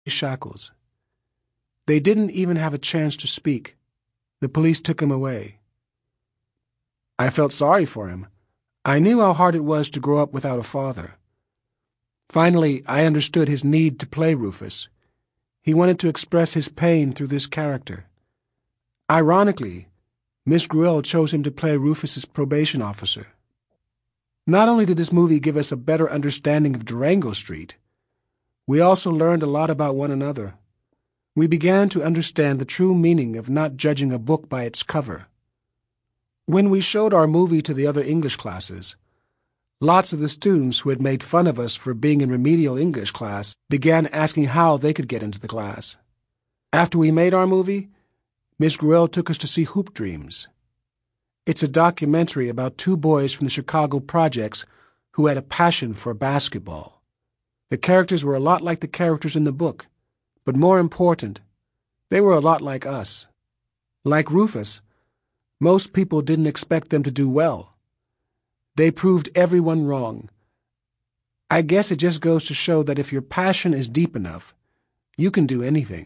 shackles. They didn't even have a chance to speak. The police took him away. I felt sorry for him. I knew how hard it was to grow up without a father. Finally, I understood his need to play Rufus. He wanted to express his pain through this character. Ironically, Miss Gruelle chose him to play Rufus's probation officer. Not only did this movie give us a better understanding of Durango Street, we also learned a lot about one another. We began to understand the true meaning of not judging a book by its cover. When we showed our movie to the other English classes, lots of the students who had made fun of us for being in remedial English class began asking how they could get into the class. After we made our movie, Miss Gruelle took us to see Hoop Dreams. It's a documentary about two boys from the Chicago projects who had a passion for basketball. The characters were a lot like the characters in the book, but more important, they were a lot like us. Like Rufus, most people didn't expect them to do well. They proved everyone wrong. I guess it just goes to show that if your passion is deep enough, you can do anything.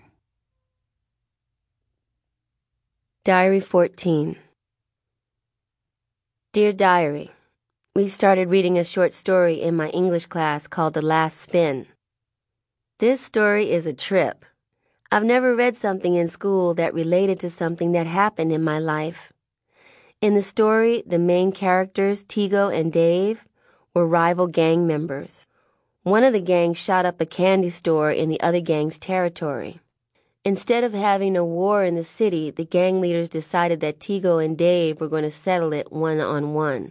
Diary 14. Dear Diary, we started reading a short story in my English class called The Last Spin. This story is a trip. I've never read something in school that related to something that happened in my life. In the story, the main characters, Tigo and Dave, were rival gang members. One of the gangs shot up a candy store in the other gang's territory. Instead of having a war in the city, the gang leaders decided that Tigo and Dave were going to settle it one-on-one.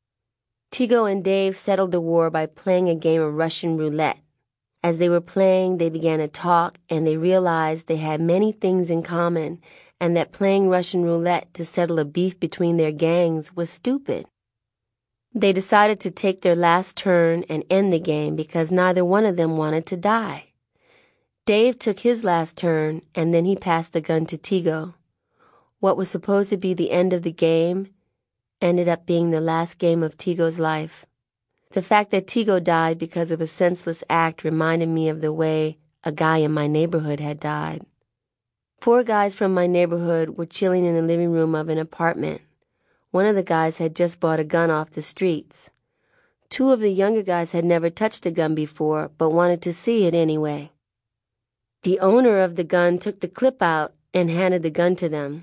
Tigo and Dave settled the war by playing a game of Russian roulette. As they were playing, they began to talk, and they realized they had many things in common, and that playing Russian roulette to settle a beef between their gangs was stupid. They decided to take their last turn and end the game because neither one of them wanted to die. Dave took his last turn, and then he passed the gun to Tigo. What was supposed to be the end of the game ended up being the last game of Tigo's life. The fact that Tigo died because of a senseless act reminded me of the way a guy in my neighborhood had died. 4 guys from my neighborhood were chilling in the living room of an apartment. One of the guys had just bought a gun off the streets. 2 of the younger guys had never touched a gun before, but wanted to see it anyway. The owner of the gun took the clip out and handed the gun to them.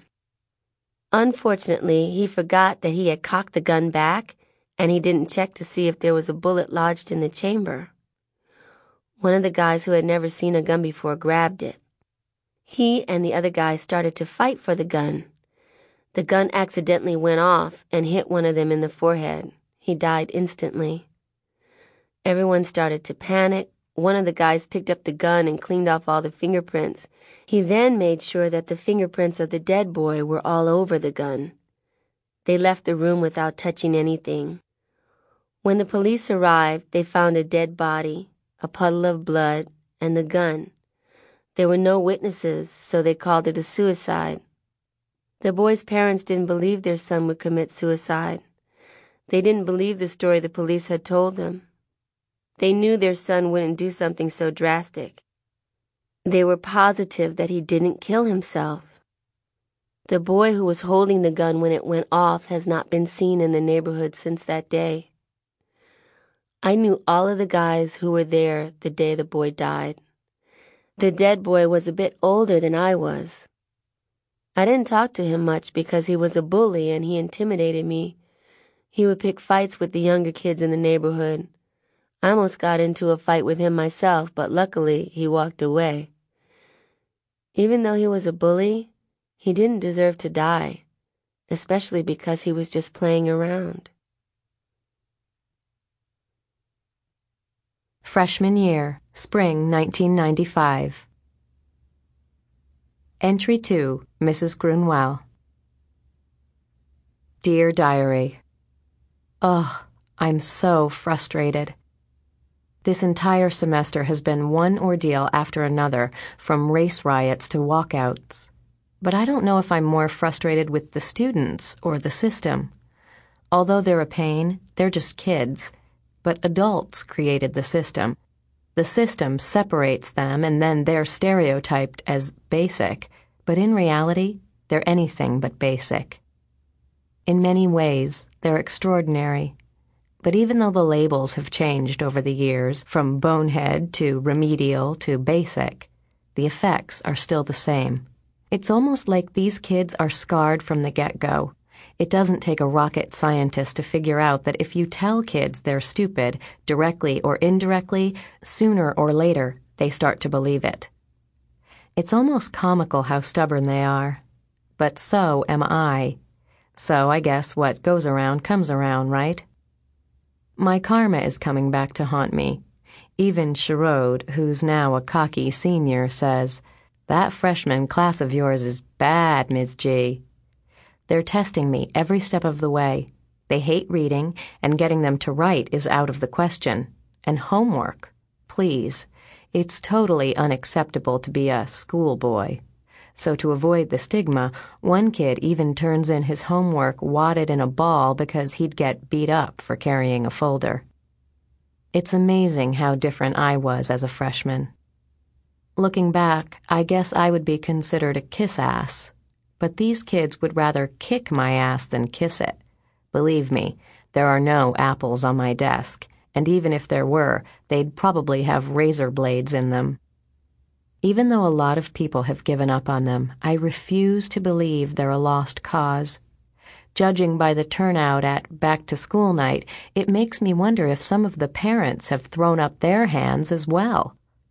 Unfortunately, he forgot that he had cocked the gun back, and he didn't check to see if there was a bullet lodged in the chamber. One of the guys who had never seen a gun before grabbed it. He and the other guy started to fight for the gun. The gun accidentally went off and hit one of them in the forehead. He died instantly. Everyone started to panic. One of the guys picked up the gun and cleaned off all the fingerprints. He then made sure that the fingerprints of the dead boy were all over the gun. They left the room without touching anything. When the police arrived, they found a dead body, a puddle of blood, and the gun. There were no witnesses, so they called it a suicide. The boy's parents didn't believe their son would commit suicide. They didn't believe the story the police had told them. They knew their son wouldn't do something so drastic. They were positive that he didn't kill himself. The boy who was holding the gun when it went off has not been seen in the neighborhood since that day. I knew all of the guys who were there the day the boy died. The dead boy was a bit older than I was. I didn't talk to him much because he was a bully and he intimidated me. He would pick fights with the younger kids in the neighborhood. I almost got into a fight with him myself, but luckily he walked away. Even though he was a bully, he didn't deserve to die, especially because he was just playing around. Freshman year, spring 1995. Entry 2, Mrs. Grunwell. Dear Diary. Ugh, I'm so frustrated. This entire semester has been one ordeal after another, from race riots to walkouts. But I don't know if I'm more frustrated with the students or the system. Although they're a pain, they're just kids. But adults created the system. The system separates them and then they're stereotyped as basic, but in reality, they're anything but basic. In many ways, they're extraordinary. But even though the labels have changed over the years, from bonehead to remedial to basic, the effects are still the same. It's almost like these kids are scarred from the get-go. It doesn't take a rocket scientist to figure out that if you tell kids they're stupid, directly or indirectly, sooner or later, they start to believe it. It's almost comical how stubborn they are. But so am I. So I guess what goes around comes around, right? My karma is coming back to haunt me. Even Sherrod, who's now a cocky senior, says, "That freshman class of yours is bad, Ms. G." They're testing me every step of the way. They hate reading, and getting them to write is out of the question. And homework, please. It's totally unacceptable to be a schoolboy. So to avoid the stigma, one kid even turns in his homework wadded in a ball because he'd get beat up for carrying a folder. It's amazing how different I was as a freshman. Looking back, I guess I would be considered a kiss-ass. But these kids would rather kick my ass than kiss it. Believe me, there are no apples on my desk, and even if there were, they'd probably have razor blades in them. Even though a lot of people have given up on them, I refuse to believe they're a lost cause. Judging by the turnout at back-to-school night, it makes me wonder if some of the parents have thrown up their hands as well.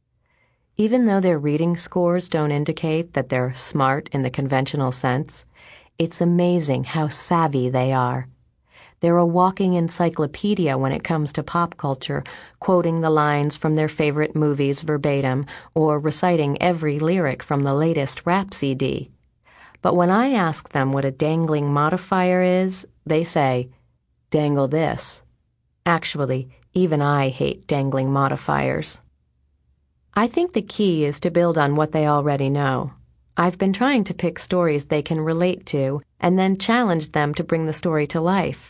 Even though their reading scores don't indicate that they're smart in the conventional sense, it's amazing how savvy they are. They're a walking encyclopedia when it comes to pop culture, quoting the lines from their favorite movies verbatim or reciting every lyric from the latest rap CD. But when I ask them what a dangling modifier is, they say, "Dangle this." Actually, even I hate dangling modifiers. I think the key is to build on what they already know. I've been trying to pick stories they can relate to and then challenge them to bring the story to life.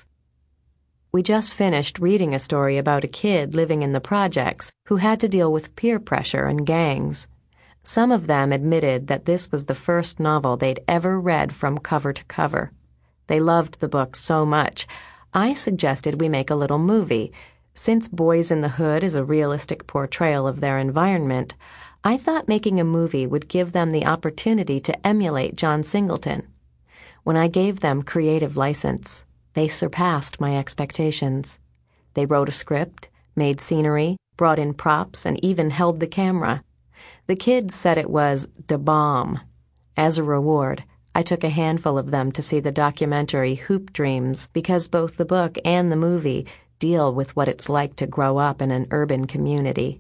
We just finished reading a story about a kid living in the projects who had to deal with peer pressure and gangs. Some of them admitted that this was the first novel they'd ever read from cover to cover. They loved the book so much, I suggested we make a little movie. Since Boys in the Hood is a realistic portrayal of their environment, I thought making a movie would give them the opportunity to emulate John Singleton. When I gave them creative license, they surpassed my expectations. They wrote a script, made scenery, brought in props, and even held the camera. The kids said it was da bomb. As a reward, I took a handful of them to see the documentary Hoop Dreams because both the book and the movie deal with what it's like to grow up in an urban community.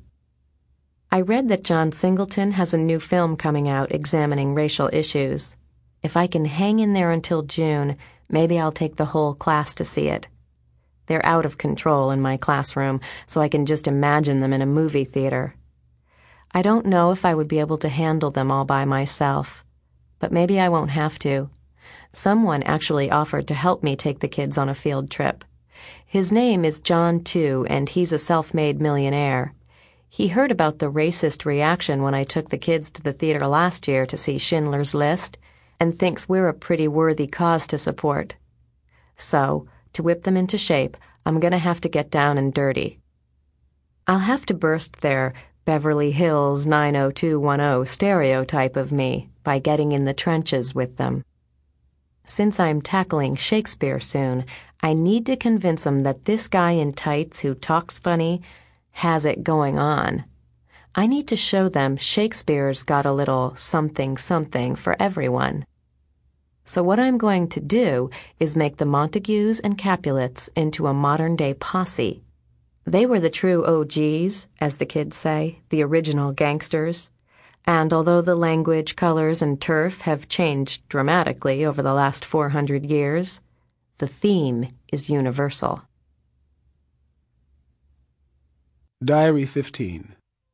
I read that John Singleton has a new film coming out examining racial issues. If I can hang in there until June, maybe I'll take the whole class to see it. They're out of control in my classroom, so I can just imagine them in a movie theater. I don't know if I would be able to handle them all by myself, but maybe I won't have to. Someone actually offered to help me take the kids on a field trip. His name is John too, and he's a self-made millionaire. He heard about the racist reaction when I took the kids to the theater last year to see Schindler's List, and thinks we're a pretty worthy cause to support. So, to whip them into shape, I'm going to have to get down and dirty. I'll have to burst their Beverly Hills 90210 stereotype of me by getting in the trenches with them. Since I'm tackling Shakespeare soon, I need to convince them that this guy in tights who talks funny has it going on. I need to show them Shakespeare's got a little something something for everyone. So what I'm going to do is make the Montagues and Capulets into a modern-day posse. They were the true OGs, as the kids say, the original gangsters. And although the language, colors, and turf have changed dramatically over the last 400 years, the theme is universal. Diary 15.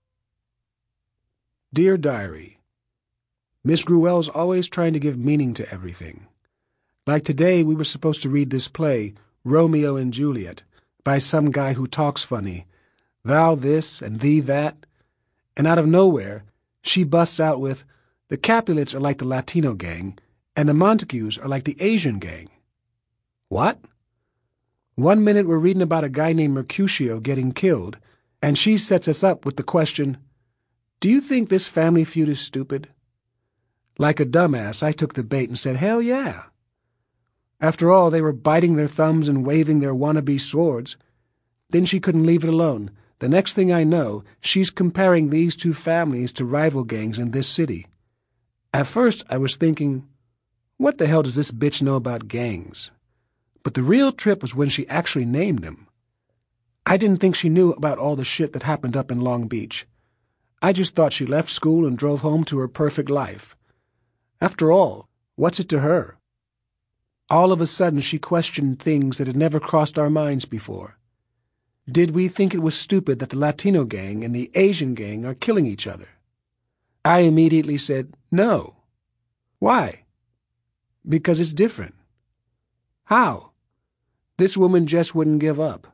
Dear Diary, Miss Gruwell's always trying to give meaning to everything. Like today, we were supposed to read this play, Romeo and Juliet, by some guy who talks funny. Thou this and thee that. and out of nowhere, she busts out with, "The Capulets are like the Latino gang, and the Montagues are like the Asian gang." What? 1 minute we're reading about a guy named Mercutio getting killed, and she sets us up with the question, "Do you think this family feud is stupid?" Like a dumbass, I took the bait and said, "Hell yeah." After all, they were biting their thumbs and waving their wannabe swords. Then she couldn't leave it alone. The next thing I know, she's comparing these two families to rival gangs in this city. At first, I was thinking, what the hell does this bitch know about gangs? But the real trip was when she actually named them. I didn't think she knew about all the shit that happened up in Long Beach. I just thought she left school and drove home to her perfect life. After all, what's it to her? All of a sudden, she questioned things that had never crossed our minds before. Did we think it was stupid that the Latino gang and the Asian gang are killing each other? I immediately said, no. Why? Because it's different. How? This woman just wouldn't give up.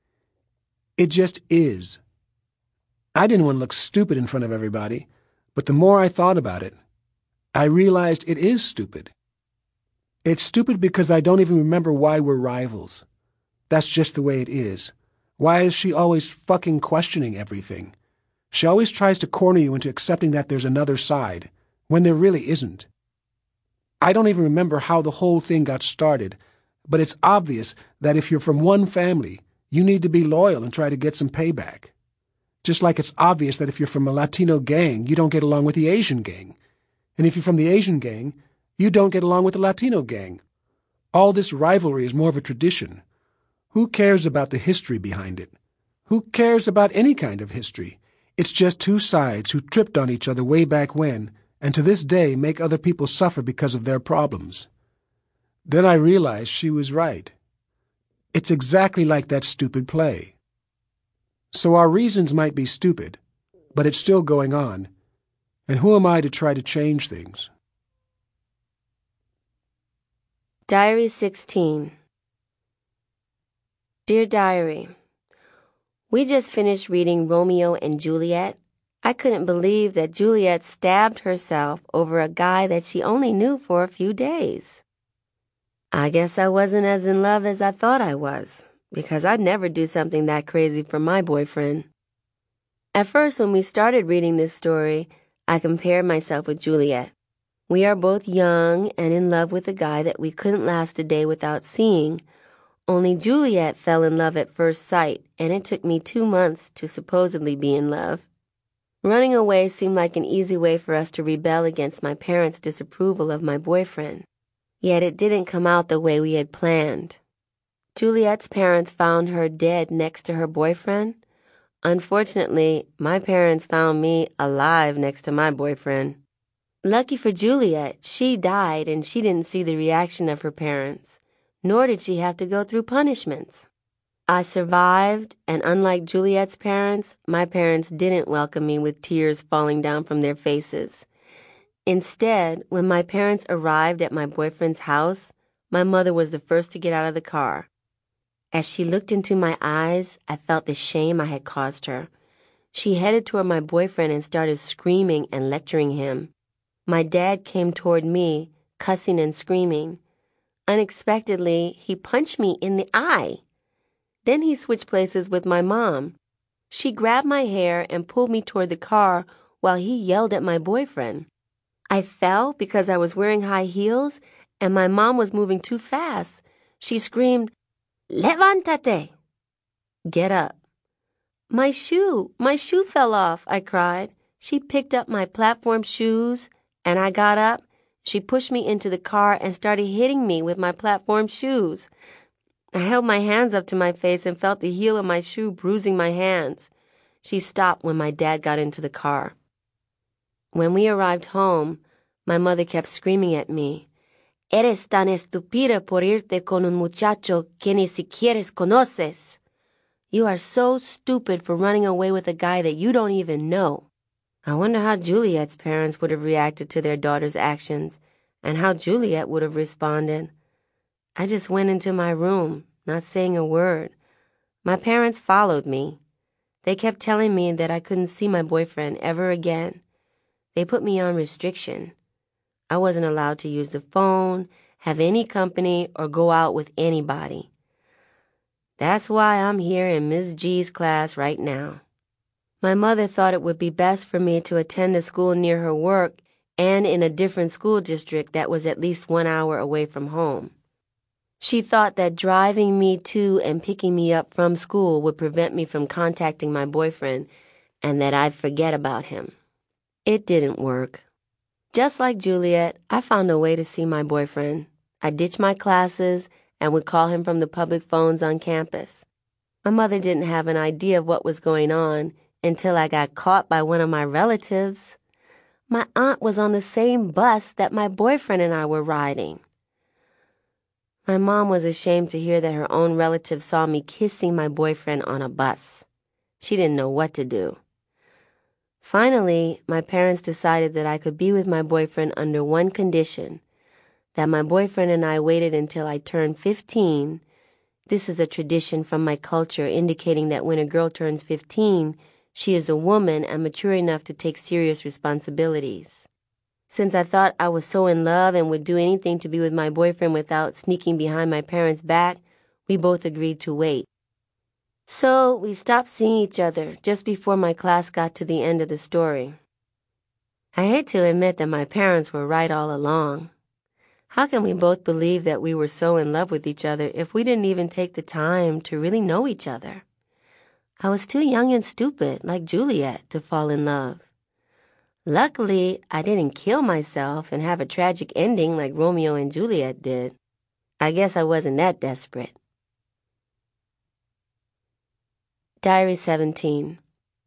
It just is. I didn't want to look stupid in front of everybody, but the more I thought about it, I realized it is stupid. It's stupid because I don't even remember why we're rivals. That's just the way it is. Why is she always fucking questioning everything? She always tries to corner you into accepting that there's another side, when there really isn't. I don't even remember how the whole thing got started, but it's obvious that if you're from one family, you need to be loyal and try to get some payback. Just like it's obvious that if you're from a Latino gang, you don't get along with the Asian gang. And if you're from the Asian gang, you don't get along with the Latino gang. All this rivalry is more of a tradition. Who cares about the history behind it? Who cares about any kind of history? It's just two sides who tripped on each other way back when, and to this day make other people suffer because of their problems. Then I realized she was right. It's exactly like that stupid play. So our reasons might be stupid, but it's still going on. And who am I to try to change things? Diary 16. Dear Diary, we just finished reading Romeo and Juliet. I couldn't believe that Juliet stabbed herself over a guy that she only knew for a few days. I guess I wasn't as in love as I thought I was, because I'd never do something that crazy for my boyfriend. At first, when we started reading this story, I compared myself with Juliet. We are both young and in love with a guy that we couldn't last a day without seeing. Only Juliet fell in love at first sight, and it took me 2 months to supposedly be in love. Running away seemed like an easy way for us to rebel against my parents' disapproval of my boyfriend. Yet it didn't come out the way we had planned. Juliet's parents found her dead next to her boyfriend. Unfortunately, my parents found me alive next to my boyfriend. Lucky for Juliet, she died and she didn't see the reaction of her parents, nor did she have to go through punishments. I survived, and unlike Juliet's parents, my parents didn't welcome me with tears falling down from their faces. Instead, when my parents arrived at my boyfriend's house, my mother was the first to get out of the car. As she looked into my eyes, I felt the shame I had caused her. She headed toward my boyfriend and started screaming and lecturing him. My dad came toward me, cussing and screaming. Unexpectedly, he punched me in the eye. Then he switched places with my mom. She grabbed my hair and pulled me toward the car while he yelled at my boyfriend. I fell because I was wearing high heels and my mom was moving too fast. She screamed, "Levántate!" Get up. My shoe fell off, I cried. She picked up my platform shoes and I got up. She pushed me into the car and started hitting me with my platform shoes. I held my hands up to my face and felt the heel of my shoe bruising my hands. She stopped when my dad got into the car. When we arrived home, my mother kept screaming at me, "Eres tan estúpida por irte con un muchacho que ni siquiera conoces. You are so stupid for running away with a guy that you don't even know." I wonder how Juliet's parents would have reacted to their daughter's actions and how Juliet would have responded. I just went into my room, not saying a word. My parents followed me. They kept telling me that I couldn't see my boyfriend ever again. They put me on restriction. I wasn't allowed to use the phone, have any company, or go out with anybody. That's why I'm here in Ms. G's class right now. My mother thought it would be best for me to attend a school near her work and in a different school district that was at least 1 hour away from home. She thought that driving me to and picking me up from school would prevent me from contacting my boyfriend and that I'd forget about him. It didn't work. Just like Juliet, I found a way to see my boyfriend. I ditched my classes and would call him from the public phones on campus. My mother didn't have an idea of what was going on until I got caught by one of my relatives. My aunt was on the same bus that my boyfriend and I were riding. My mom was ashamed to hear that her own relative saw me kissing my boyfriend on a bus. She didn't know what to do. Finally, my parents decided that I could be with my boyfriend under one condition, that my boyfriend and I waited until I turned 15. This is a tradition from my culture indicating that when a girl turns 15, she is a woman and mature enough to take serious responsibilities. Since I thought I was so in love and would do anything to be with my boyfriend without sneaking behind my parents' back, we both agreed to wait. So we stopped seeing each other just before my class got to the end of the story. I hate to admit that my parents were right all along. How can we both believe that we were so in love with each other if we didn't even take the time to really know each other? I was too young and stupid, like Juliet, to fall in love. Luckily, I didn't kill myself and have a tragic ending like Romeo and Juliet did. I guess I wasn't that desperate. Diary 17.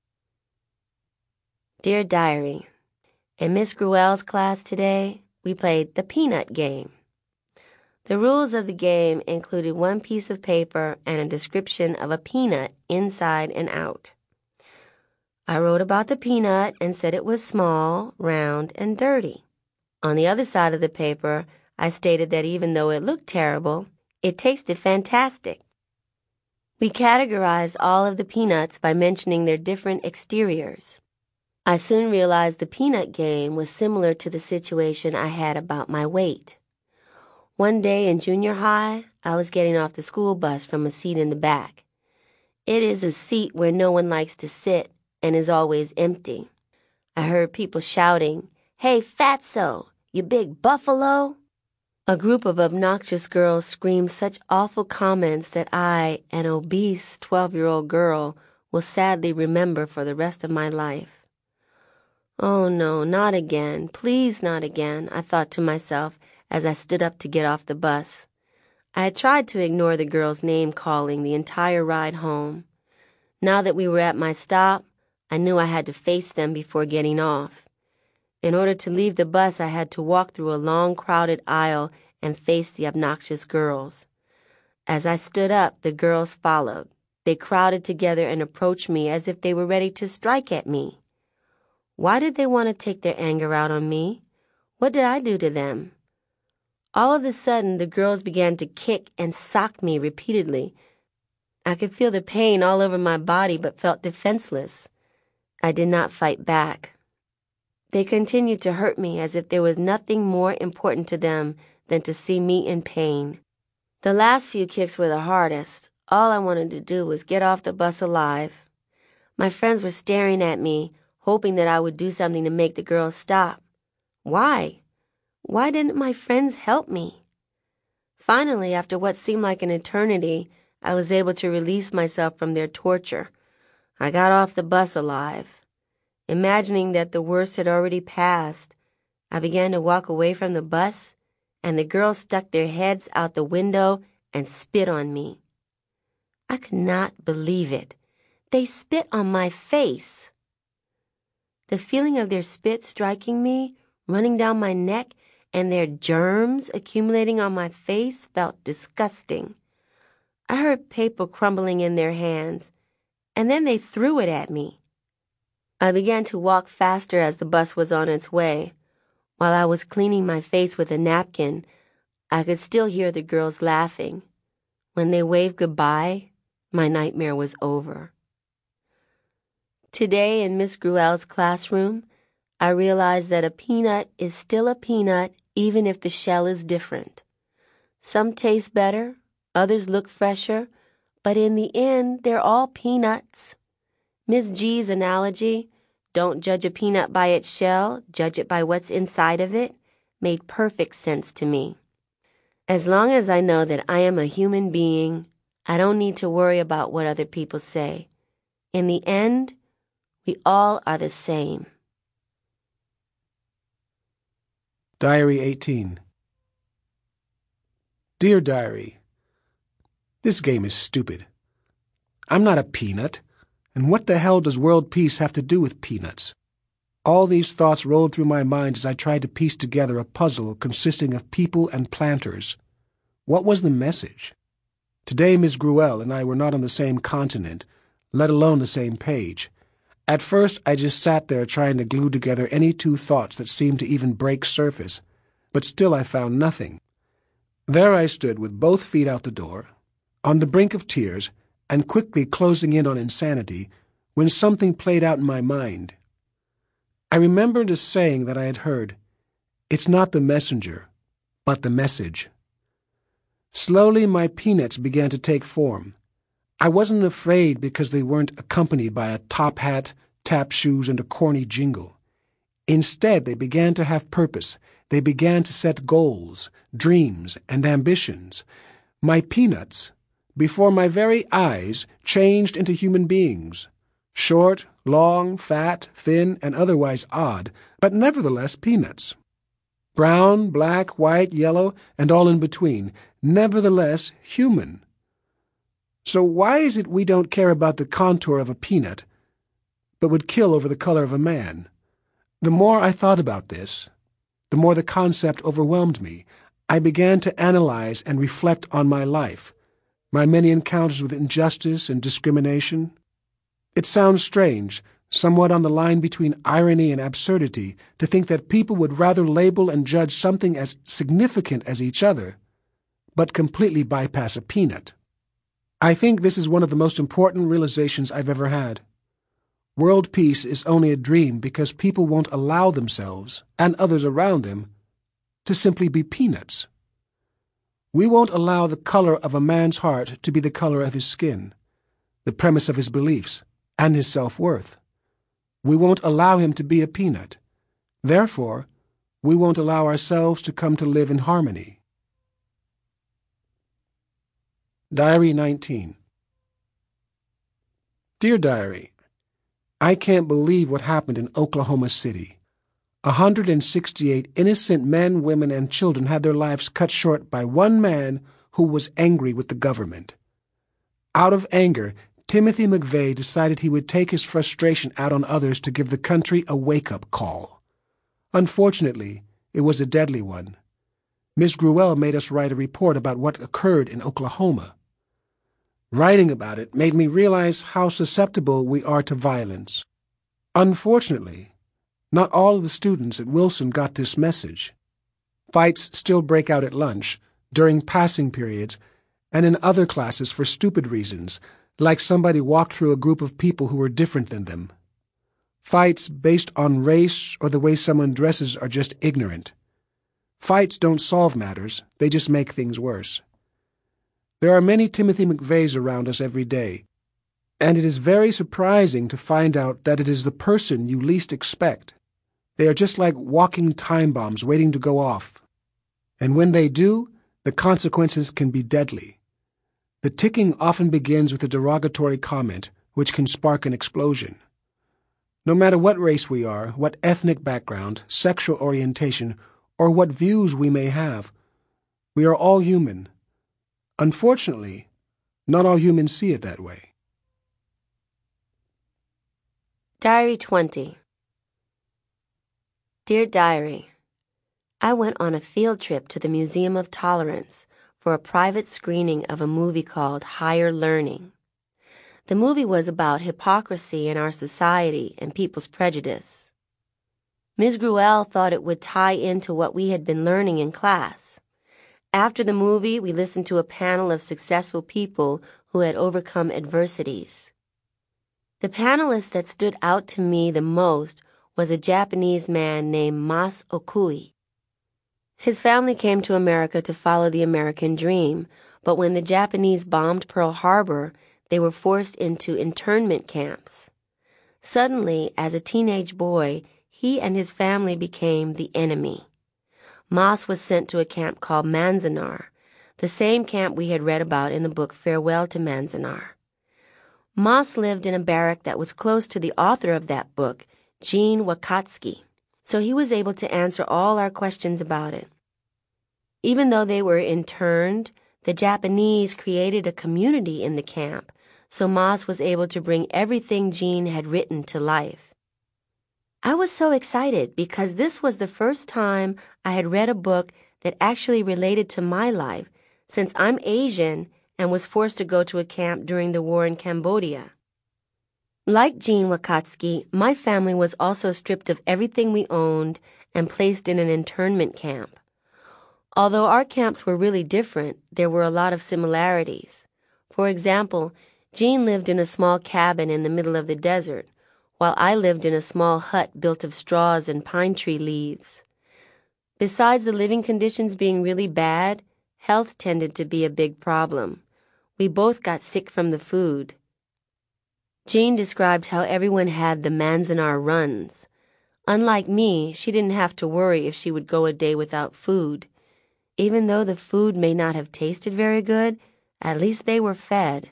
Dear Diary, in Miss Gruelle's class today, we played the peanut game. The rules of the game included one piece of paper and a description of a peanut inside and out. I wrote about the peanut and said it was small, round, and dirty. On the other side of the paper, I stated that even though it looked terrible, it tasted fantastic. We categorized all of the peanuts by mentioning their different exteriors. I soon realized the peanut game was similar to the situation I had about my weight. One day in junior high, I was getting off the school bus from a seat in the back. It is a seat where no one likes to sit and is always empty. I heard people shouting, "Hey, Fatso, you big buffalo!" A group of obnoxious girls screamed such awful comments that I, an obese 12-year-old girl, will sadly remember for the rest of my life. Oh no, not again, please not again, I thought to myself as I stood up to get off the bus. I had tried to ignore the girls' name-calling the entire ride home. Now that we were at my stop, I knew I had to face them before getting off. In order to leave the bus, I had to walk through a long, crowded aisle and face the obnoxious girls. As I stood up, the girls followed. They crowded together and approached me as if they were ready to strike at me. Why did they want to take their anger out on me? What did I do to them? All of a sudden, the girls began to kick and sock me repeatedly. I could feel the pain all over my body but felt defenseless. I did not fight back. They continued to hurt me as if there was nothing more important to them than to see me in pain. The last few kicks were the hardest. All I wanted to do was get off the bus alive. My friends were staring at me, hoping that I would do something to make the girls stop. Why? Why didn't my friends help me? Finally, after what seemed like an eternity, I was able to release myself from their torture. I got off the bus alive. Imagining that the worst had already passed, I began to walk away from the bus, and the girls stuck their heads out the window and spit on me. I could not believe it. They spit on my face. The feeling of their spit striking me, running down my neck, and their germs accumulating on my face felt disgusting. I heard paper crumbling in their hands, and then they threw it at me. I began to walk faster as the bus was on its way. While I was cleaning my face with a napkin, I could still hear the girls laughing. When they waved goodbye, my nightmare was over. Today in Miss Gruel's classroom, I realized that a peanut is still a peanut even if the shell is different. Some taste better, others look fresher, but in the end, they're all peanuts. Miss G's analogy, don't judge a peanut by its shell, judge it by what's inside of it, made perfect sense to me. As long as I know that I am a human being, I don't need to worry about what other people say. In the end, we all are the same. Diary 18. Dear Diary, this game is stupid. I'm not a peanut, and what the hell does world peace have to do with peanuts? All these thoughts rolled through my mind as I tried to piece together a puzzle consisting of people and planters. What was the message? Today Miss Gruel and I were not on the same continent, let alone the same page. At first I just sat there trying to glue together any two thoughts that seemed to even break surface, but still I found nothing. There I stood with both feet out the door, on the brink of tears, and quickly closing in on insanity, when something played out in my mind. I remembered a saying that I had heard, "It's not the messenger, but the message." Slowly my peanuts began to take form. I wasn't afraid because they weren't accompanied by a top hat, tap shoes, and a corny jingle. Instead, they began to have purpose. They began to set goals, dreams, and ambitions. My peanuts, before my very eyes, changed into human beings. Short, long, fat, thin, and otherwise odd, but nevertheless peanuts. Brown, black, white, yellow, and all in between, nevertheless human. So why is it we don't care about the contour of a peanut, but would kill over the color of a man? The more I thought about this, the more the concept overwhelmed me. I began to analyze and reflect on my life, my many encounters with injustice and discrimination. It sounds strange, somewhat on the line between irony and absurdity, to think that people would rather label and judge something as significant as each other, but completely bypass a peanut. I think this is one of the most important realizations I've ever had. World peace is only a dream because people won't allow themselves, and others around them, to simply be peanuts. We won't allow the color of a man's heart to be the color of his skin, the premise of his beliefs, and his self-worth. We won't allow him to be a peanut. Therefore, we won't allow ourselves to come to live in harmony. Diary 19. Dear Diary, I can't believe what happened in Oklahoma City. 168 innocent men, women, and children had their lives cut short by one man who was angry with the government. Out of anger, Timothy McVeigh decided he would take his frustration out on others to give the country a wake-up call. Unfortunately, it was a deadly one. Miss Gruel made us write a report about what occurred in Oklahoma. Writing about it made me realize how susceptible we are to violence. Unfortunately, not all of the students at Wilson got this message. Fights still break out at lunch, during passing periods, and in other classes for stupid reasons, like somebody walked through a group of people who were different than them. Fights based on race or the way someone dresses are just ignorant. Fights don't solve matters, they just make things worse. There are many Timothy McVeighs around us every day, and it is very surprising to find out that it is the person you least expect. They are just like walking time bombs waiting to go off. And when they do, the consequences can be deadly. The ticking often begins with a derogatory comment, which can spark an explosion. No matter what race we are, what ethnic background, sexual orientation, or what views we may have, we are all human. Unfortunately, not all humans see it that way. Diary 20. Dear Diary, I went on a field trip to the Museum of Tolerance for a private screening of a movie called Higher Learning. The movie was about hypocrisy in our society and people's prejudice. Ms. Gruel thought it would tie into what we had been learning in class. After the movie, we listened to a panel of successful people who had overcome adversities. The panelist that stood out to me the most was a Japanese man named Mas Okui. His family came to America to follow the American dream, but when the Japanese bombed Pearl Harbor, they were forced into internment camps. Suddenly, as a teenage boy, he and his family became the enemy. Mas was sent to a camp called Manzanar, the same camp we had read about in the book Farewell to Manzanar. Mas lived in a barrack that was close to the author of that book, Gene Wakatsuki, so he was able to answer all our questions about it. Even though they were interned, the Japanese created a community in the camp, so Mas was able to bring everything Gene had written to life. I was so excited because this was the first time I had read a book that actually related to my life, since I'm Asian and was forced to go to a camp during the war in Cambodia. Like Gene Wakatsuki, my family was also stripped of everything we owned and placed in an internment camp. Although our camps were really different, there were a lot of similarities. For example, Gene lived in a small cabin in the middle of the desert, while I lived in a small hut built of straws and pine tree leaves. Besides the living conditions being really bad, health tended to be a big problem. We both got sick from the food. Gene described how everyone had the Manzanar runs. Unlike me, she didn't have to worry if she would go a day without food. Even though the food may not have tasted very good, at least they were fed.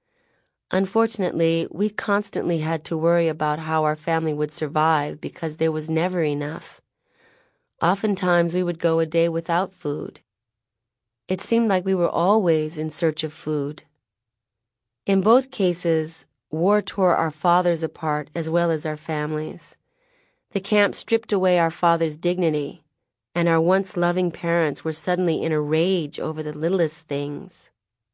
Unfortunately, we constantly had to worry about how our family would survive because there was never enough. Oftentimes we would go a day without food. It seemed like we were always in search of food. In both cases, war tore our fathers apart as well as our families. The camp stripped away our father's dignity, and our once loving parents were suddenly in a rage over the littlest things.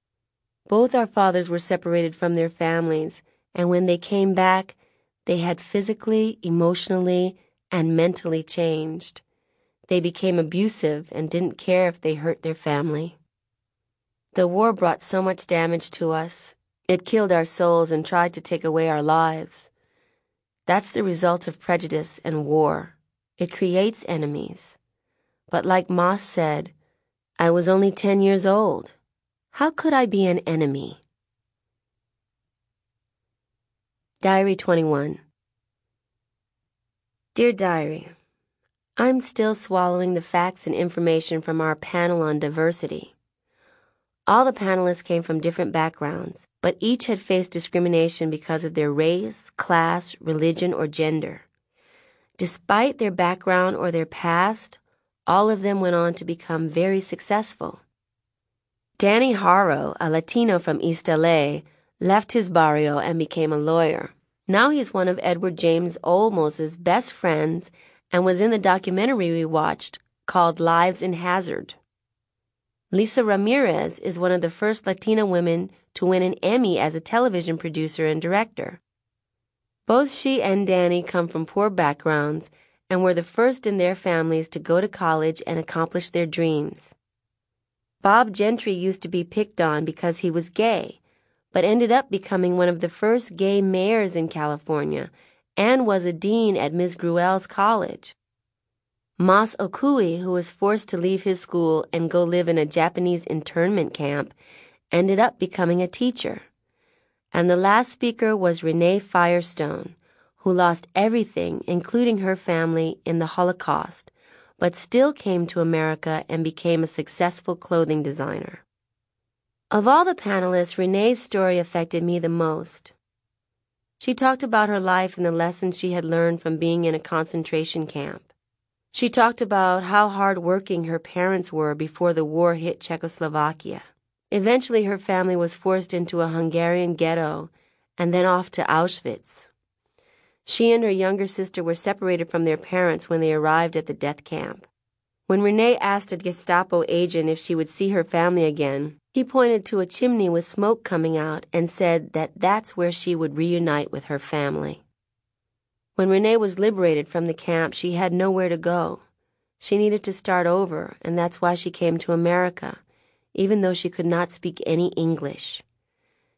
Both our fathers were separated from their families, and when they came back, they had physically, emotionally, and mentally changed. They became abusive and didn't care if they hurt their family. The war brought so much damage to us. It killed our souls and tried to take away our lives. That's the result of prejudice and war. It creates enemies. But like Mas said, I was only 10 years old. How could I be an enemy? Diary 21. Dear Diary, I'm still swallowing the facts and information from our panel on diversity. All the panelists came from different backgrounds, but each had faced discrimination because of their race, class, religion, or gender. Despite their background or their past, all of them went on to become very successful. Danny Haro, a Latino from East LA, left his barrio and became a lawyer. Now he's one of Edward James Olmos's best friends and was in the documentary we watched called Lives in Hazard. Lisa Ramirez is one of the first Latina women to win an Emmy as a television producer and director. Both she and Danny come from poor backgrounds and were the first in their families to go to college and accomplish their dreams. Bob Gentry used to be picked on because he was gay, but ended up becoming one of the first gay mayors in California and was a dean at Ms. Gruelle's college. Mas Okui, who was forced to leave his school and go live in a Japanese internment camp, ended up becoming a teacher. And the last speaker was Renee Firestone, who lost everything, including her family, in the Holocaust, but still came to America and became a successful clothing designer. Of all the panelists, Renee's story affected me the most. She talked about her life and the lessons she had learned from being in a concentration camp. She talked about how hard-working her parents were before the war hit Czechoslovakia. Eventually, her family was forced into a Hungarian ghetto and then off to Auschwitz. She and her younger sister were separated from their parents when they arrived at the death camp. When Renee asked a Gestapo agent if she would see her family again, he pointed to a chimney with smoke coming out and said that that's where she would reunite with her family. When Renee was liberated from the camp, she had nowhere to go. She needed to start over, and that's why she came to America, even though she could not speak any English.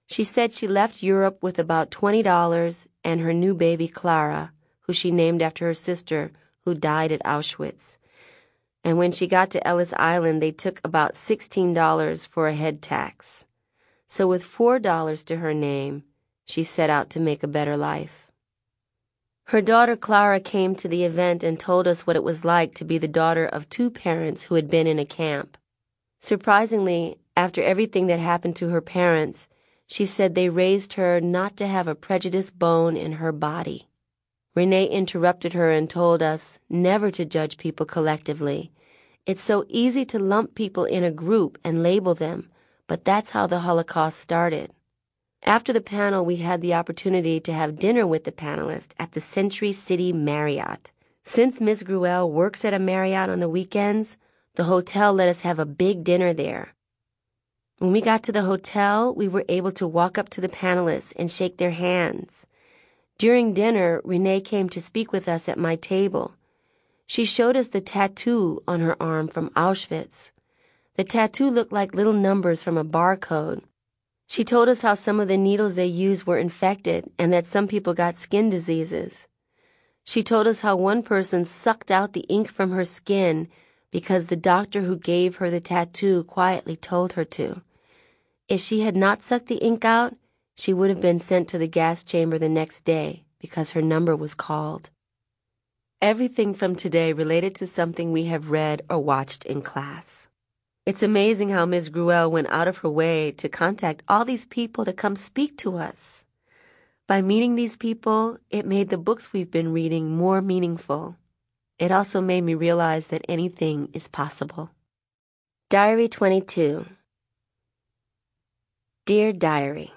She said she left Europe with about $20 and her new baby Clara, who she named after her sister who died at Auschwitz. And when she got to Ellis Island, they took about $16 for a head tax. So with $4 to her name, she set out to make a better life. Her daughter Clara came to the event and told us what it was like to be the daughter of two parents who had been in a camp. Surprisingly, after everything that happened to her parents, she said they raised her not to have a prejudiced bone in her body. Renee interrupted her and told us never to judge people collectively. It's so easy to lump people in a group and label them, but that's how the Holocaust started. After the panel, we had the opportunity to have dinner with the panelists at the Century City Marriott. Since Ms. Gruelle works at a Marriott on the weekends, the hotel let us have a big dinner there. When we got to the hotel, we were able to walk up to the panelists and shake their hands. During dinner, Renee came to speak with us at my table. She showed us the tattoo on her arm from Auschwitz. The tattoo looked like little numbers from a barcode. She told us how some of the needles they used were infected and that some people got skin diseases. She told us how one person sucked out the ink from her skin because the doctor who gave her the tattoo quietly told her to. If she had not sucked the ink out, she would have been sent to the gas chamber the next day because her number was called. Everything from today related to something we have read or watched in class. It's amazing how Ms. Gruelle went out of her way to contact all these people to come speak to us. By meeting these people, it made the books we've been reading more meaningful. It also made me realize that anything is possible. Diary 22. Dear Diary,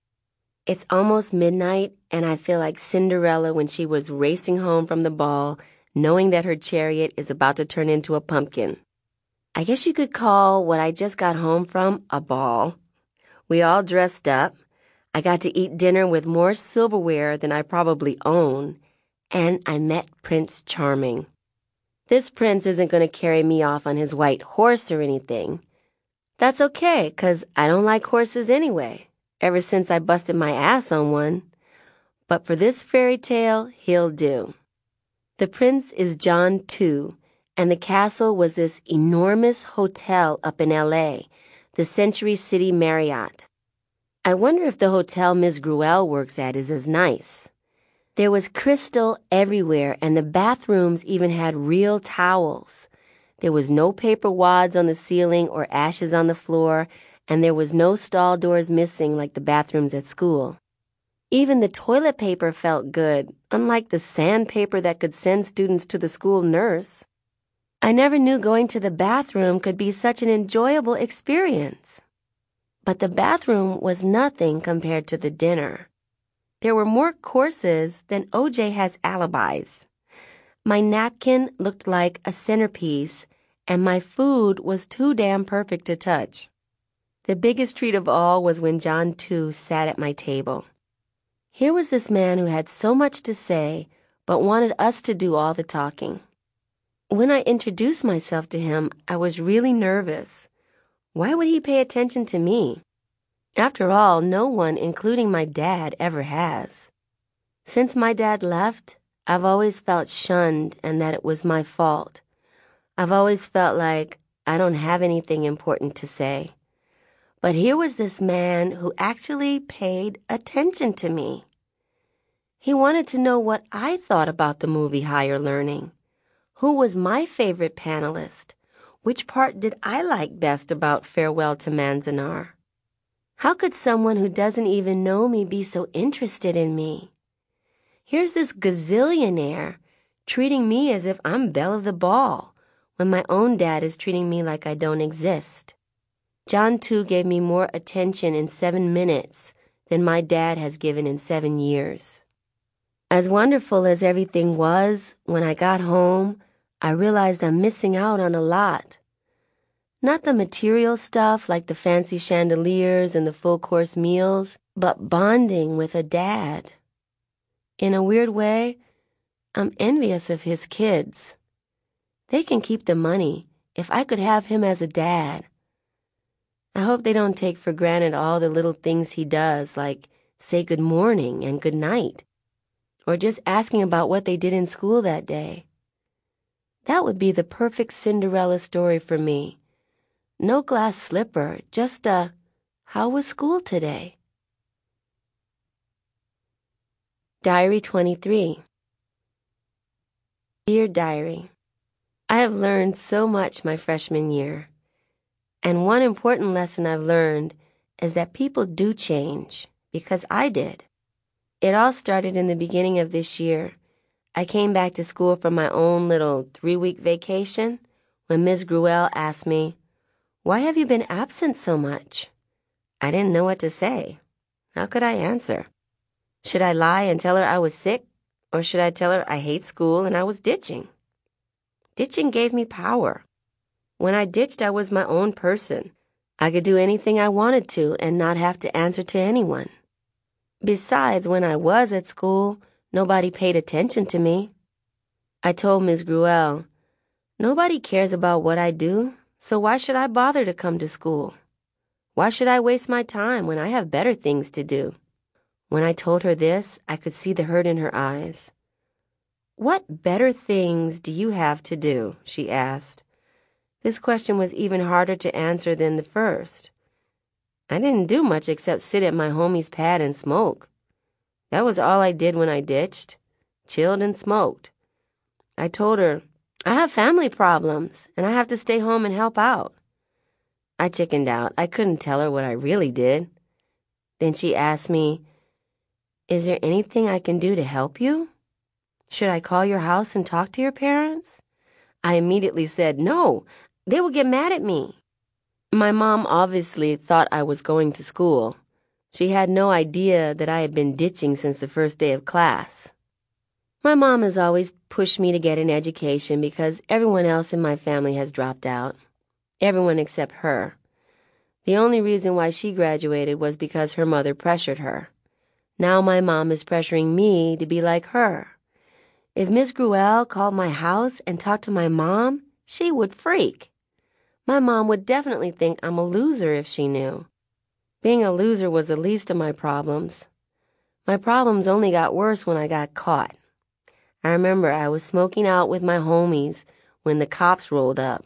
it's almost midnight, and I feel like Cinderella when she was racing home from the ball, knowing that her chariot is about to turn into a pumpkin. I guess you could call what I just got home from a ball. We all dressed up. I got to eat dinner with more silverware than I probably own, and I met Prince Charming. This prince isn't going to carry me off on his white horse or anything. That's okay, 'cause I don't like horses anyway, ever since I busted my ass on one. But for this fairy tale, he'll do. The prince is John II, and the castle was this enormous hotel up in L.A., the Century City Marriott. I wonder if the hotel Ms. Gruelle works at is as nice. There was crystal everywhere, and the bathrooms even had real towels. There was no paper wads on the ceiling or ashes on the floor, and there was no stall doors missing like the bathrooms at school. Even the toilet paper felt good, unlike the sandpaper that could send students to the school nurse. I never knew going to the bathroom could be such an enjoyable experience. But the bathroom was nothing compared to the dinner. There were more courses than OJ has alibis. My napkin looked like a centerpiece, and my food was too damn perfect to touch. The biggest treat of all was when John II sat at my table. Here was this man who had so much to say, but wanted us to do all the talking. When I introduced myself to him, I was really nervous. Why would he pay attention to me? After all, no one, including my dad, ever has. Since my dad left, I've always felt shunned and that it was my fault. I've always felt like I don't have anything important to say. But here was this man who actually paid attention to me. He wanted to know what I thought about the movie Higher Learning. Who was my favorite panelist? Which part did I like best about Farewell to Manzanar? How could someone who doesn't even know me be so interested in me? Here's this gazillionaire treating me as if I'm belle of the ball, when my own dad is treating me like I don't exist. John II gave me more attention in 7 minutes than my dad has given in 7 years. As wonderful as everything was, when I got home, I realized I'm missing out on a lot. Not the material stuff like the fancy chandeliers and the full-course meals, but bonding with a dad. In a weird way, I'm envious of his kids. They can keep the money if I could have him as a dad. I hope they don't take for granted all the little things he does, like say good morning and good night, or just asking about what they did in school that day. That would be the perfect Cinderella story for me. No glass slipper, just a, how was school today? Diary 23. Dear Diary, I have learned so much my freshman year. And one important lesson I've learned is that people do change, because I did. It all started in the beginning of this year. I came back to school from my own little 3-week vacation when Ms. Gruelle asked me, "Why have you been absent so much?" I didn't know what to say. How could I answer? Should I lie and tell her I was sick, or should I tell her I hate school and I was ditching? Ditching gave me power. When I ditched, I was my own person. I could do anything I wanted to and not have to answer to anyone. Besides, when I was at school, nobody paid attention to me. I told Ms. Gruelle, "Nobody cares about what I do, so why should I bother to come to school? Why should I waste my time when I have better things to do?" When I told her this, I could see the hurt in her eyes. "What better things do you have to do?" she asked. This question was even harder to answer than the first. I didn't do much except sit at my homie's pad and smoke. That was all I did when I ditched. Chilled and smoked. I told her, "I have family problems, and I have to stay home and help out." I chickened out. I couldn't tell her what I really did. Then she asked me, "Is there anything I can do to help you? Should I call your house and talk to your parents?" I immediately said, "No, they will get mad at me." My mom obviously thought I was going to school. She had no idea that I had been ditching since the first day of class. My mom has always pushed me to get an education because everyone else in my family has dropped out. Everyone except her. The only reason why she graduated was because her mother pressured her. Now my mom is pressuring me to be like her. If Miss Gruelle called my house and talked to my mom, she would freak. My mom would definitely think I'm a loser if she knew. Being a loser was the least of my problems. My problems only got worse when I got caught. I remember I was smoking out with my homies when the cops rolled up.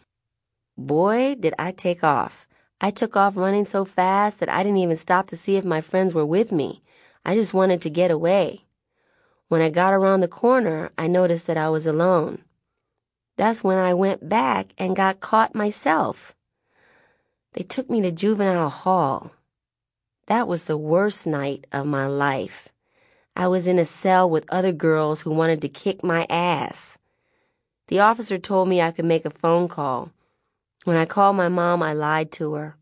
Boy, did I take off. I took off running so fast that I didn't even stop to see if my friends were with me. I just wanted to get away. When I got around the corner, I noticed that I was alone. That's when I went back and got caught myself. They took me to juvenile hall. That was the worst night of my life. I was in a cell with other girls who wanted to kick my ass. The officer told me I could make a phone call. When I called my mom, I lied to her.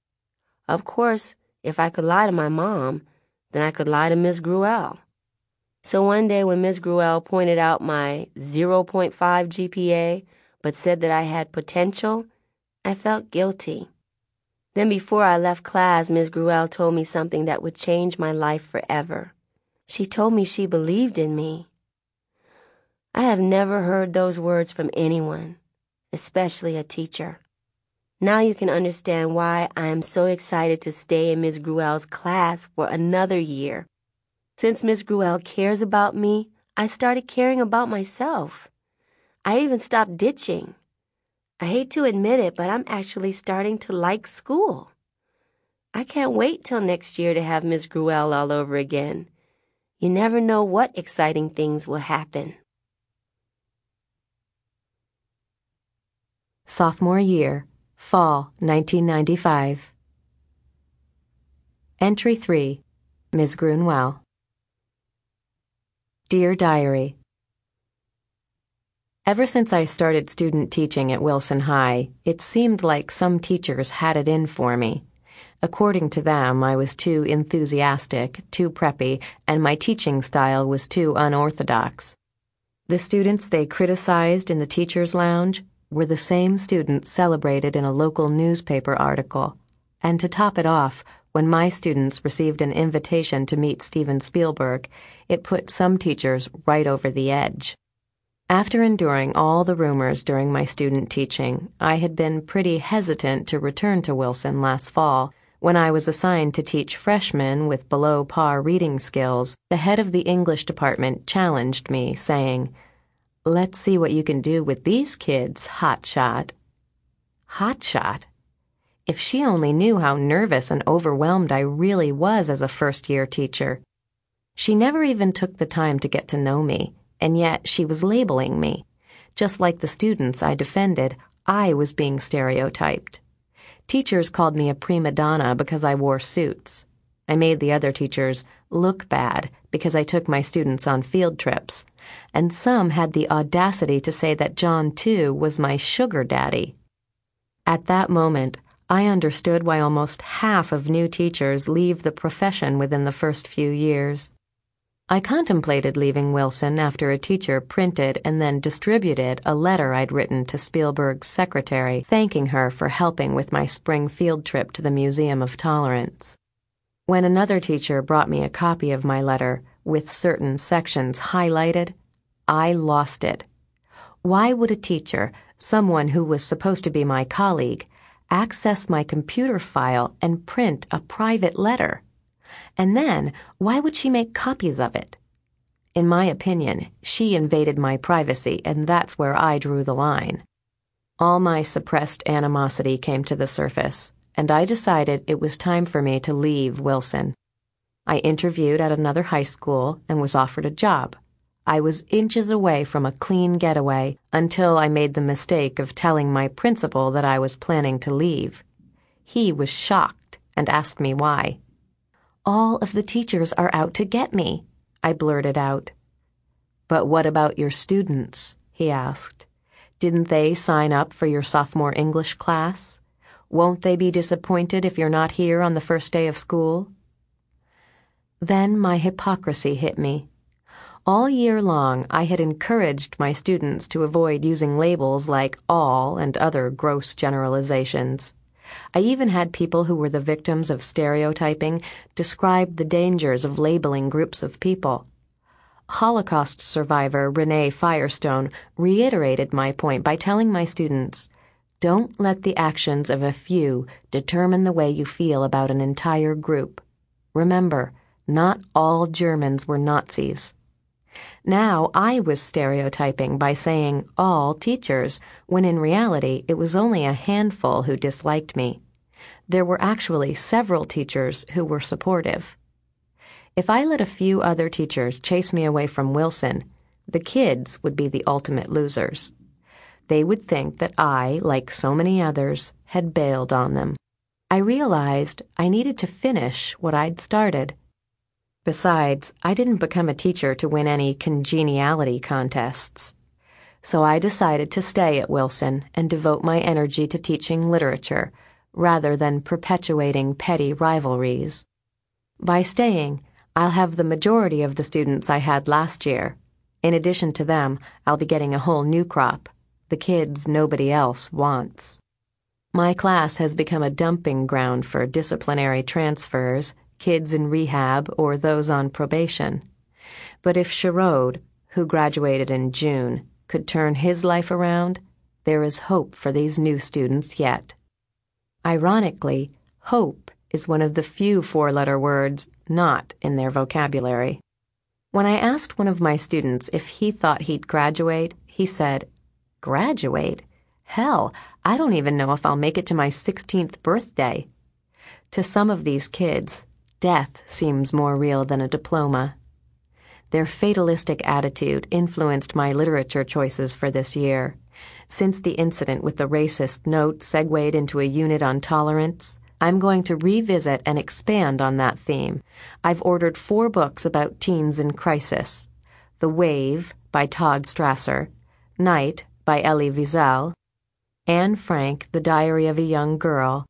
Of course, if I could lie to my mom, then I could lie to Miss Gruelle. So one day when Ms. Gruelle pointed out my 0.5 GPA, but said that I had potential, I felt guilty. Then before I left class, Ms. Gruelle told me something that would change my life forever. She told me she believed in me. I have never heard those words from anyone, especially a teacher. Now you can understand why I am so excited to stay in Ms. Gruelle's class for another year. Since Ms. Gruelle cares about me, I started caring about myself. I even stopped ditching. I hate to admit it, but I'm actually starting to like school. I can't wait till next year to have Ms. Gruelle all over again. You never know what exciting things will happen. Sophomore year, fall 1995. Entry 3, Ms. Grunwell. Dear Diary, ever since I started student teaching at Wilson High, it seemed like some teachers had it in for me. According to them, I was too enthusiastic, too preppy, and my teaching style was too unorthodox. The students they criticized in the teacher's lounge were the same students celebrated in a local newspaper article. And to top it off, when my students received an invitation to meet Steven Spielberg, it put some teachers right over the edge. After enduring all the rumors during my student teaching, I had been pretty hesitant to return to Wilson last fall. When I was assigned to teach freshmen with below-par reading skills, the head of the English department challenged me, saying, "Let's see what you can do with these kids, hotshot." Hotshot? If she only knew how nervous and overwhelmed I really was as a first-year teacher. She never even took the time to get to know me, and yet she was labeling me. Just like the students I defended, I was being stereotyped. Teachers called me a prima donna because I wore suits. I made the other teachers look bad because I took my students on field trips. And some had the audacity to say that John, too, was my sugar daddy. At that moment, I understood why almost half of new teachers leave the profession within the first few years. I contemplated leaving Wilson after a teacher printed and then distributed a letter I'd written to Spielberg's secretary, thanking her for helping with my spring field trip to the Museum of Tolerance. When another teacher brought me a copy of my letter, with certain sections highlighted, I lost it. Why would a teacher, someone who was supposed to be my colleague, access my computer file and print a private letter? And then, why would she make copies of it? In my opinion, she invaded my privacy, and that's where I drew the line. All my suppressed animosity came to the surface, and I decided it was time for me to leave Wilson. I interviewed at another high school and was offered a job. I was inches away from a clean getaway until I made the mistake of telling my principal that I was planning to leave. He was shocked and asked me why. "All of the teachers are out to get me," I blurted out. "But what about your students?" he asked. "Didn't they sign up for your sophomore English class? Won't they be disappointed if you're not here on the first day of school?" Then my hypocrisy hit me. All year long, I had encouraged my students to avoid using labels like all and other gross generalizations. I even had people who were the victims of stereotyping describe the dangers of labeling groups of people. Holocaust survivor Renee Firestone reiterated my point by telling my students, "Don't let the actions of a few determine the way you feel about an entire group. Remember, not all Germans were Nazis." Now I was stereotyping by saying all teachers, when in reality it was only a handful who disliked me. There were actually several teachers who were supportive. If I let a few other teachers chase me away from Wilson, the kids would be the ultimate losers. They would think that I, like so many others, had bailed on them. I realized I needed to finish what I'd started. Besides, I didn't become a teacher to win any congeniality contests. So I decided to stay at Wilson and devote my energy to teaching literature, rather than perpetuating petty rivalries. By staying, I'll have the majority of the students I had last year. In addition to them, I'll be getting a whole new crop, the kids nobody else wants. My class has become a dumping ground for disciplinary transfers, kids in rehab, or those on probation. But if Sherrod, who graduated in June, could turn his life around, there is hope for these new students yet. Ironically, hope is one of the few four-letter words not in their vocabulary. When I asked one of my students if he thought he'd graduate, he said, "Graduate? Hell, I don't even know if I'll make it to my 16th birthday." To some of these kids, death seems more real than a diploma. Their fatalistic attitude influenced my literature choices for this year. Since the incident with the racist note segued into a unit on tolerance, I'm going to revisit and expand on that theme. I've ordered 4 books about teens in crisis: The Wave by Todd Strasser, Night by Elie Wiesel, Anne Frank, The Diary of a Young Girl,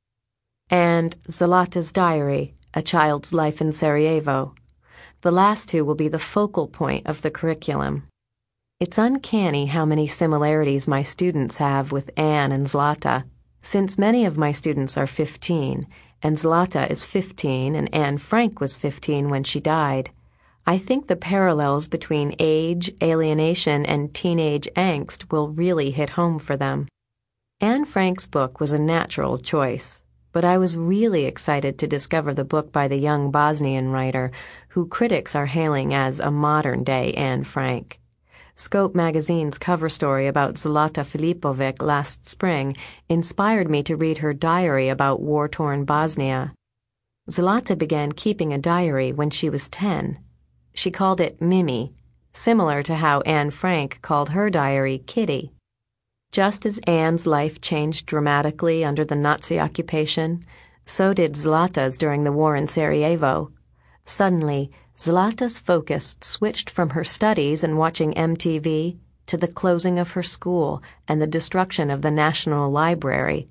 and Zlata's Diary, A Child's Life in Sarajevo. The last 2 will be the focal point of the curriculum. It's uncanny how many similarities my students have with Anne and Zlata. Since many of my students are 15, and Zlata is 15 and Anne Frank was 15 when she died, I think the parallels between age, alienation, and teenage angst will really hit home for them. Anne Frank's book was a natural choice, but I was really excited to discover the book by the young Bosnian writer, who critics are hailing as a modern-day Anne Frank. Scope magazine's cover story about Zlata Filipovic last spring inspired me to read her diary about war-torn Bosnia. Zlata began keeping a diary when she was 10. She called it Mimi, similar to how Anne Frank called her diary Kitty. Just as Anne's life changed dramatically under the Nazi occupation, so did Zlata's during the war in Sarajevo. Suddenly, Zlata's focus switched from her studies and watching MTV to the closing of her school and the destruction of the National Library.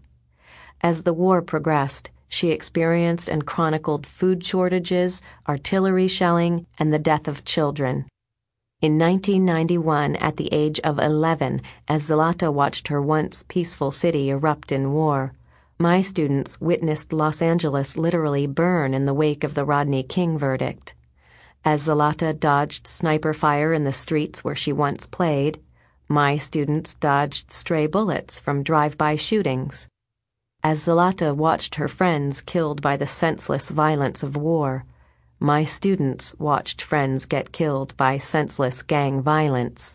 As the war progressed, she experienced and chronicled food shortages, artillery shelling, and the death of children. In 1991, at the age of 11, as Zlata watched her once peaceful city erupt in war, my students witnessed Los Angeles literally burn in the wake of the Rodney King verdict. As Zlata dodged sniper fire in the streets where she once played, my students dodged stray bullets from drive-by shootings. As Zlata watched her friends killed by the senseless violence of war, my students watched friends get killed by senseless gang violence.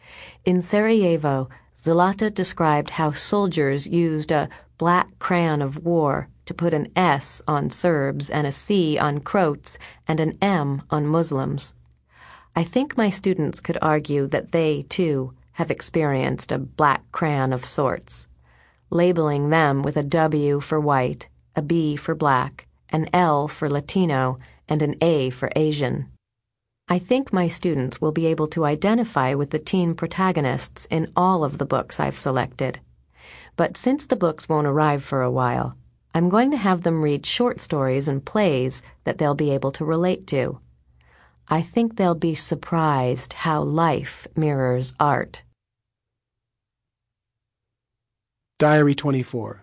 In Sarajevo, Zlata described how soldiers used a black crayon of war to put an S on Serbs and a C on Croats and an M on Muslims. I think my students could argue that they, too, have experienced a black crayon of sorts, labeling them with a W for white, a B for black, an L for Latino, and an A for Asian. I think my students will be able to identify with the teen protagonists in all of the books I've selected. But since the books won't arrive for a while, I'm going to have them read short stories and plays that they'll be able to relate to. I think they'll be surprised how life mirrors art. Diary 24.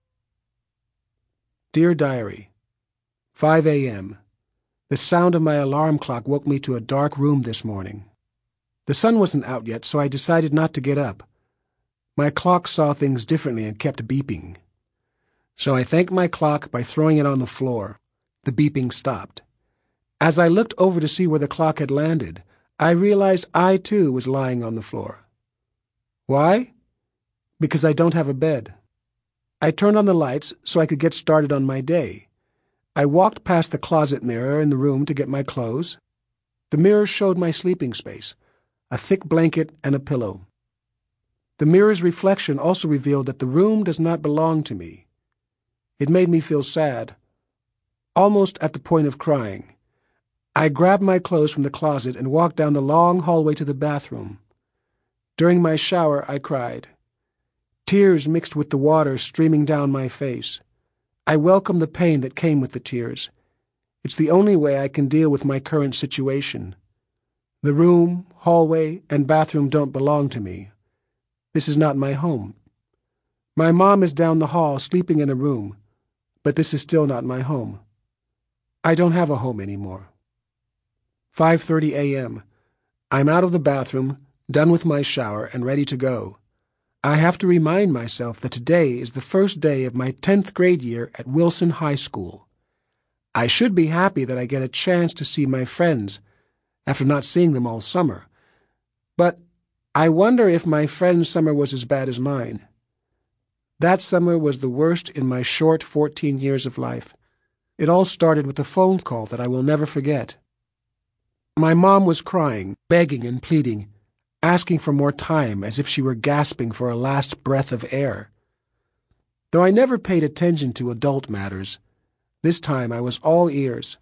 Dear Diary, 5 a.m. The sound of my alarm clock woke me to a dark room this morning. The sun wasn't out yet, so I decided not to get up. My clock saw things differently and kept beeping. So I thanked my clock by throwing it on the floor. The beeping stopped. As I looked over to see where the clock had landed, I realized I, too, was lying on the floor. Why? Because I don't have a bed. I turned on the lights so I could get started on my day. I walked past the closet mirror in the room to get my clothes. The mirror showed my sleeping space, a thick blanket and a pillow. The mirror's reflection also revealed that the room does not belong to me. It made me feel sad, almost at the point of crying. I grabbed my clothes from the closet and walked down the long hallway to the bathroom. During my shower, I cried. Tears mixed with the water streaming down my face. I welcome the pain that came with the tears. It's the only way I can deal with my current situation. The room, hallway, and bathroom don't belong to me. This is not my home. My mom is down the hall sleeping in a room, but this is still not my home. I don't have a home anymore. 5:30 a.m. I'm out of the bathroom, done with my shower, and ready to go. I have to remind myself that today is the first day of my 10th grade year at Wilson High School. I should be happy that I get a chance to see my friends after not seeing them all summer. But I wonder if my friend's summer was as bad as mine. That summer was the worst in my short 14 years of life. It all started with a phone call that I will never forget. My mom was crying, begging and pleading, asking for more time as if she were gasping for a last breath of air. Though I never paid attention to adult matters, this time I was all ears.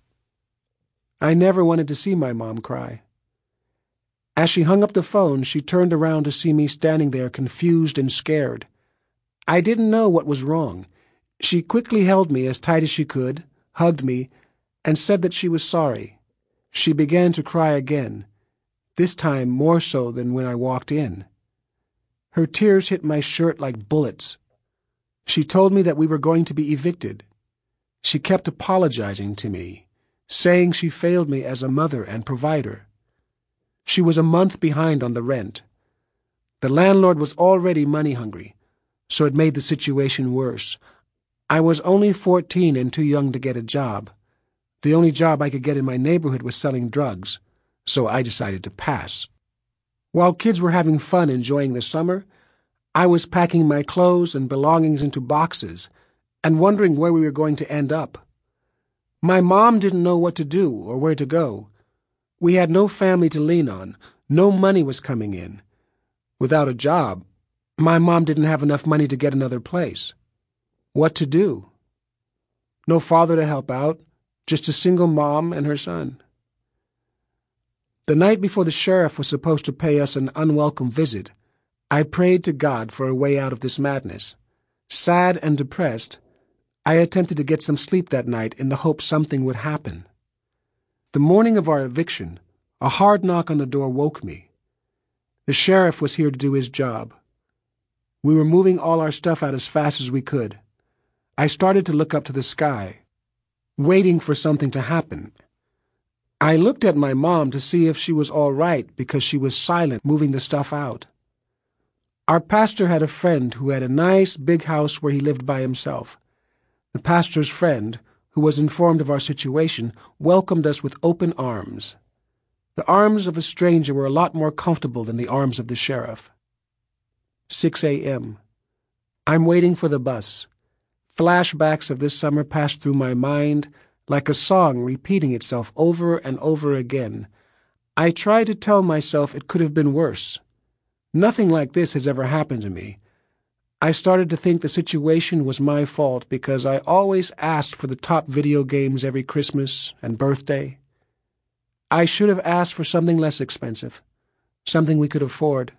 I never wanted to see my mom cry. As she hung up the phone, she turned around to see me standing there confused and scared. I didn't know what was wrong. She quickly held me as tight as she could, hugged me, and said that she was sorry. She began to cry again, this time more so than when I walked in. Her tears hit my shirt like bullets. She told me that we were going to be evicted. She kept apologizing to me, saying she failed me as a mother and provider. She was a month behind on the rent. The landlord was already money-hungry, so it made the situation worse. I was only 14 and too young to get a job. The only job I could get in my neighborhood was selling drugs, so I decided to pass. While kids were having fun enjoying the summer, I was packing my clothes and belongings into boxes and wondering where we were going to end up. My mom didn't know what to do or where to go. We had no family to lean on. No money was coming in. Without a job, my mom didn't have enough money to get another place. What to do? No father to help out, just a single mom and her son. The night before the sheriff was supposed to pay us an unwelcome visit, I prayed to God for a way out of this madness. Sad and depressed, I attempted to get some sleep that night in the hope something would happen. The morning of our eviction, a hard knock on the door woke me. The sheriff was here to do his job. We were moving all our stuff out as fast as we could. I started to look up to the sky, waiting for something to happen. I looked at my mom to see if she was all right because she was silent moving the stuff out. Our pastor had a friend who had a nice big house where he lived by himself. The pastor's friend, who was informed of our situation, welcomed us with open arms. The arms of a stranger were a lot more comfortable than the arms of the sheriff. 6 a.m. I'm waiting for the bus. Flashbacks of this summer pass through my mind like a song repeating itself over and over again. I try to tell myself it could have been worse. Nothing like this has ever happened to me. I started to think the situation was my fault because I always asked for the top video games every Christmas and birthday. I should have asked for something less expensive, something we could afford.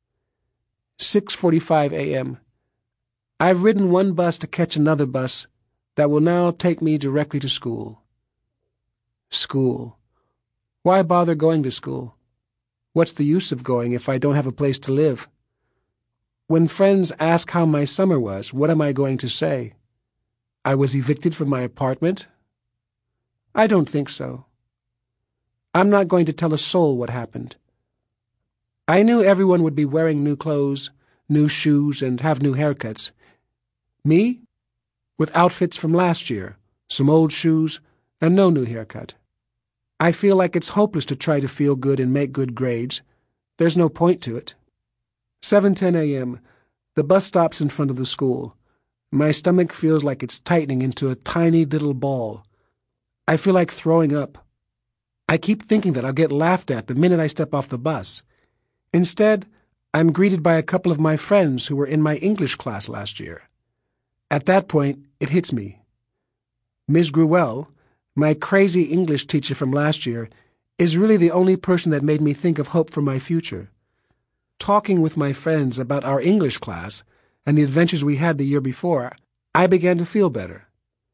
6:45 a.m. I've ridden one bus to catch another bus that will now take me directly to school. School. Why bother going to school? What's the use of going if I don't have a place to live? When friends ask how my summer was, what am I going to say? I was evicted from my apartment? I don't think so. I'm not going to tell a soul what happened. I knew everyone would be wearing new clothes, new shoes, and have new haircuts. Me? With outfits from last year, some old shoes, and no new haircut. I feel like it's hopeless to try to feel good and make good grades. There's no point to it. 7:10 a.m. The bus stops in front of the school. My stomach feels like it's tightening into a tiny little ball. I feel like throwing up. I keep thinking that I'll get laughed at the minute I step off the bus. Instead, I'm greeted by a couple of my friends who were in my English class last year. At that point, it hits me. Ms. Gruelle, my crazy English teacher from last year, is really the only person that made me think of hope for my future. Talking with my friends about our English class and the adventures we had the year before, I began to feel better.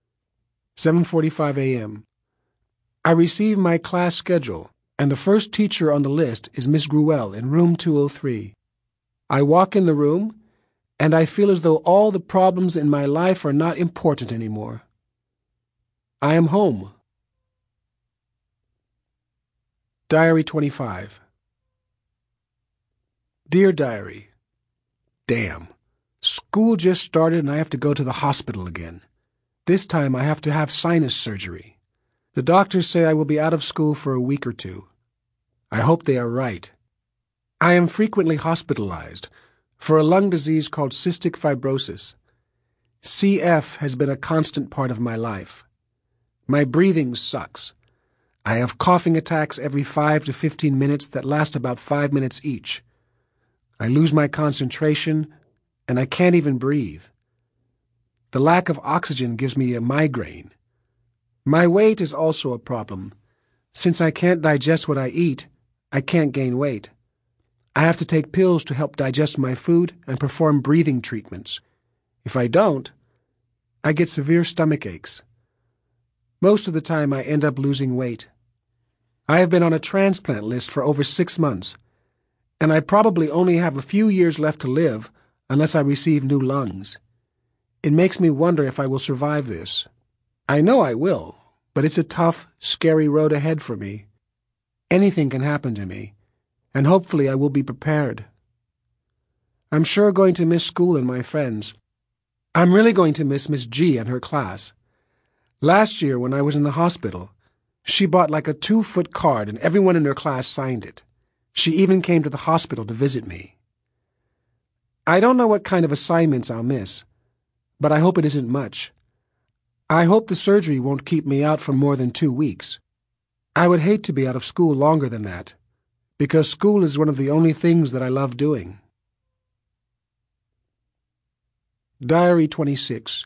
7:45 a.m. I receive my class schedule, and the first teacher on the list is Miss Gruelle in room 203. I walk in the room, and I feel as though all the problems in my life are not important anymore. I am home. Diary 25. Dear Diary, damn. School just started and I have to go to the hospital again. This time I have to have sinus surgery. The doctors say I will be out of school for a week or two. I hope they are right. I am frequently hospitalized for a lung disease called cystic fibrosis. CF has been a constant part of my life. My breathing sucks. I have coughing attacks every 5 to 15 minutes that last about 5 minutes each. I lose my concentration, and I can't even breathe. The lack of oxygen gives me a migraine. My weight is also a problem. Since I can't digest what I eat, I can't gain weight. I have to take pills to help digest my food and perform breathing treatments. If I don't, I get severe stomach aches. Most of the time I end up losing weight. I have been on a transplant list for over 6 months, and I probably only have a few years left to live unless I receive new lungs. It makes me wonder if I will survive this. I know I will, but it's a tough, scary road ahead for me. Anything can happen to me, and hopefully I will be prepared. I'm sure going to miss school and my friends. I'm really going to miss Miss G and her class. Last year, when I was in the hospital, she bought like a 2-foot card and everyone in her class signed it. She even came to the hospital to visit me. I don't know what kind of assignments I'll miss, but I hope it isn't much. I hope the surgery won't keep me out for more than 2 weeks. I would hate to be out of school longer than that, because school is one of the only things that I love doing. Diary 26.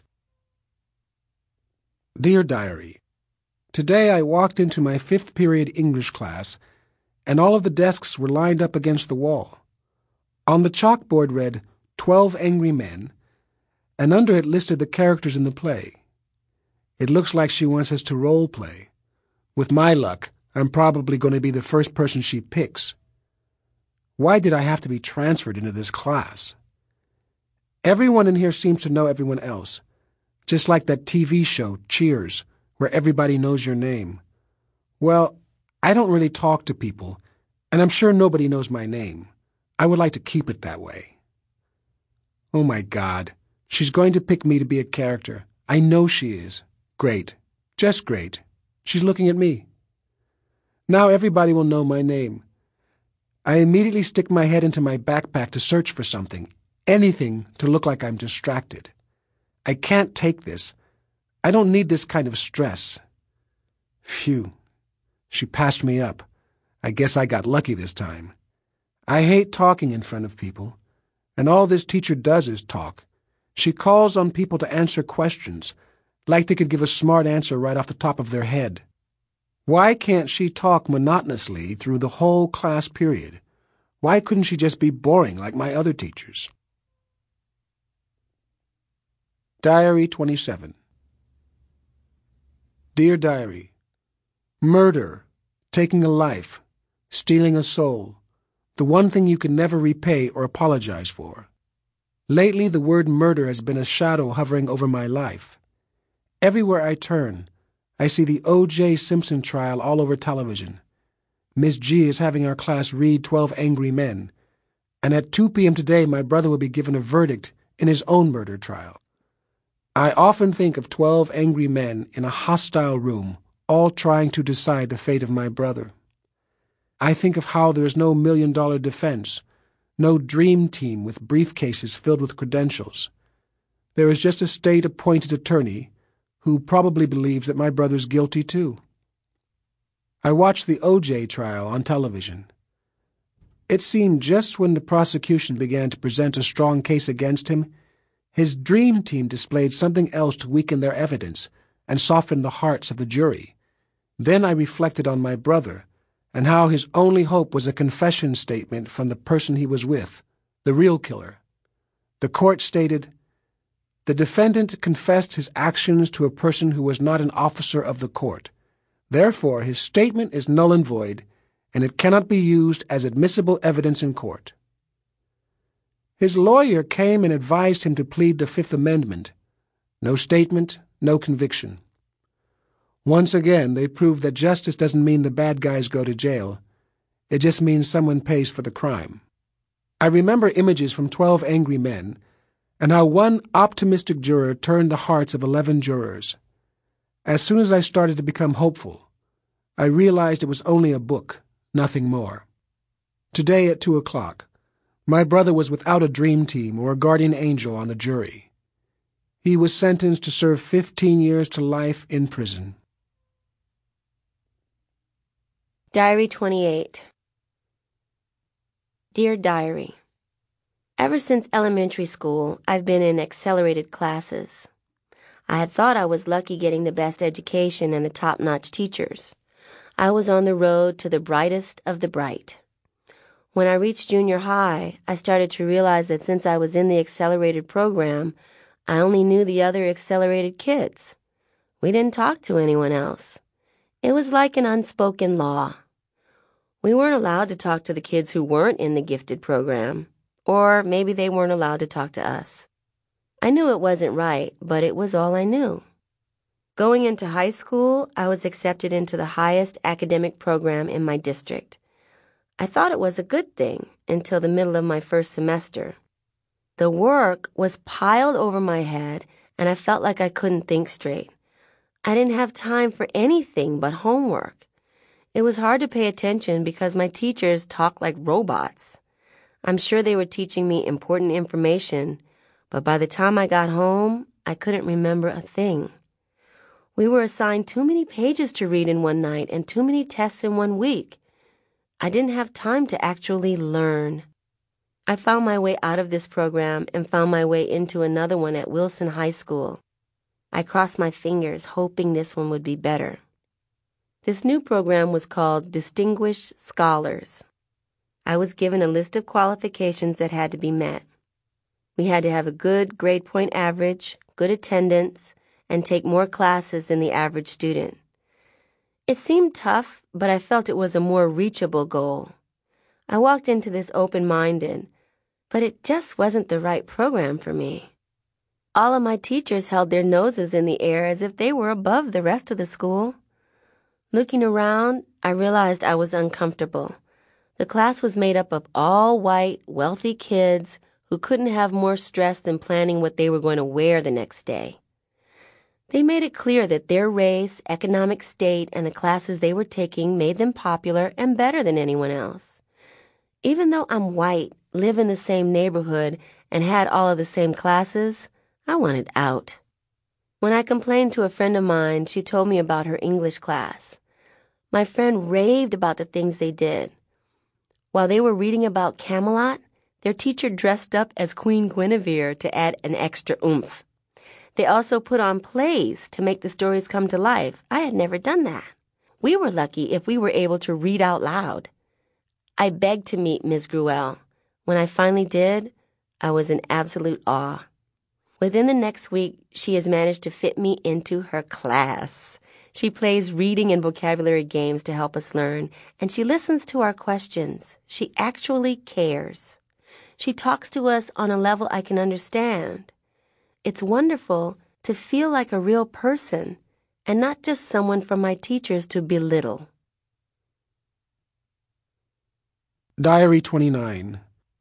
Dear Diary, today I walked into my 5th period English class, and all of the desks were lined up against the wall. On the chalkboard read, 12 Angry Men, and under it listed the characters in the play. It looks like she wants us to role play. With my luck, I'm probably going to be the first person she picks. Why did I have to be transferred into this class? Everyone in here seems to know everyone else, just like that TV show, Cheers, where everybody knows your name. Well, I don't really talk to people, and I'm sure nobody knows my name. I would like to keep it that way. Oh my God, she's going to pick me to be a character. I know she is. Great. Just great. She's looking at me. Now everybody will know my name. I immediately stick my head into my backpack to search for something, anything to look like I'm distracted. I can't take this. I don't need this kind of stress. Phew. She passed me up. I guess I got lucky this time. I hate talking in front of people, and all this teacher does is talk. She calls on people to answer questions, like they could give a smart answer right off the top of their head. Why can't she talk monotonously through the whole class period? Why couldn't she just be boring like my other teachers? Diary 27. Dear Diary, murder, taking a life, stealing a soul, the one thing you can never repay or apologize for. Lately, the word murder has been a shadow hovering over my life. Everywhere I turn, I see the O.J. Simpson trial all over television. Miss G is having our class read 12 Angry Men, and at 2 p.m. today my brother will be given a verdict in his own murder trial. I often think of 12 angry men in a hostile room, all trying to decide the fate of my brother. I think of how there is no million-dollar defense, no dream team with briefcases filled with credentials. There is just a state-appointed attorney who probably believes that my brother's guilty too. I watched the O.J. trial on television. It seemed just when the prosecution began to present a strong case against him, his dream team displayed something else to weaken their evidence and soften the hearts of the jury. Then I reflected on my brother and how his only hope was a confession statement from the person he was with, the real killer. The court stated, "The defendant confessed his actions to a person who was not an officer of the court. Therefore, his statement is null and void, and it cannot be used as admissible evidence in court." His lawyer came and advised him to plead the Fifth Amendment. No statement, no conviction. Once again, they proved that justice doesn't mean the bad guys go to jail. It just means someone pays for the crime. I remember images from 12 Angry Men, and how one optimistic juror turned the hearts of 11 jurors. As soon as I started to become hopeful, I realized it was only a book, nothing more. Today at 2 o'clock, my brother was without a dream team or a guardian angel on the jury. He was sentenced to serve 15 years to life in prison. Diary 28. Dear Diary, ever since elementary school, I've been in accelerated classes. I had thought I was lucky getting the best education and the top-notch teachers. I was on the road to the brightest of the bright. When I reached junior high, I started to realize that since I was in the accelerated program, I only knew the other accelerated kids. We didn't talk to anyone else. It was like an unspoken law. We weren't allowed to talk to the kids who weren't in the gifted program, or maybe they weren't allowed to talk to us. I knew it wasn't right, but it was all I knew. Going into high school, I was accepted into the highest academic program in my district. I thought it was a good thing until the middle of my first semester. The work was piled over my head, and I felt like I couldn't think straight. I didn't have time for anything but homework. It was hard to pay attention because my teachers talked like robots. I'm sure they were teaching me important information, but by the time I got home, I couldn't remember a thing. We were assigned too many pages to read in one night and too many tests in 1 week. I didn't have time to actually learn. I found my way out of this program and found my way into another one at Wilson High School. I crossed my fingers, hoping this one would be better. This new program was called Distinguished Scholars. I was given a list of qualifications that had to be met. We had to have a good grade point average, good attendance, and take more classes than the average student. It seemed tough, but I felt it was a more reachable goal. I walked into this open-minded, but it just wasn't the right program for me. All of my teachers held their noses in the air as if they were above the rest of the school. Looking around, I realized I was uncomfortable. The class was made up of all white, wealthy kids who couldn't have more stress than planning what they were going to wear the next day. They made it clear that their race, economic state, and the classes they were taking made them popular and better than anyone else. Even though I'm white, live in the same neighborhood, and had all of the same classes, I wanted out. When I complained to a friend of mine, she told me about her English class. My friend raved about the things they did. While they were reading about Camelot, their teacher dressed up as Queen Guinevere to add an extra oomph. They also put on plays to make the stories come to life. I had never done that. We were lucky if we were able to read out loud. I begged to meet Ms. Gruelle. When I finally did, I was in absolute awe. Within the next week, she has managed to fit me into her class. She plays reading and vocabulary games to help us learn, and she listens to our questions. She actually cares. She talks to us on a level I can understand. It's wonderful to feel like a real person and not just someone from my teachers to belittle. Diary 29.